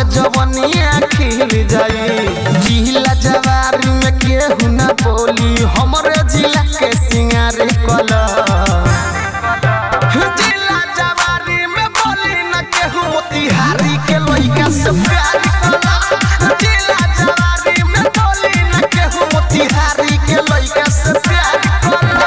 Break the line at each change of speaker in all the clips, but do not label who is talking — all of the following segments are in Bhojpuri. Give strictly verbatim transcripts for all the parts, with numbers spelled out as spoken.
जवनिया खिल जाई। जिला जवारी में केहू ना बोली हमरे जिला के सिंगार कला। जिला जवारी में बोली ना केहू मोतिहारी के लइका से प्यार कला। जिला जवारी में बोली ना केहू मोतिहारी के लइका से प्यार कला।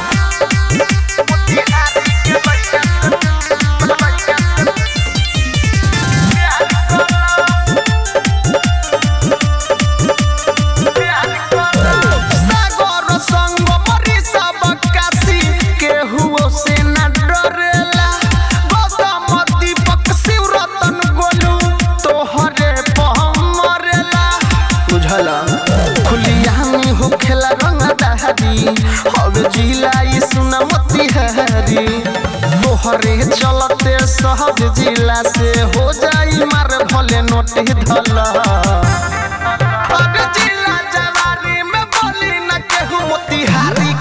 खुलियानी हो खेला रंग दहरी हवे जिला सुना मोतिहारी। तोहरे चलते सब जिला से हो जाई मार भले नोट धला। अब जिला जवारी में बोली न केहू मोतिहारी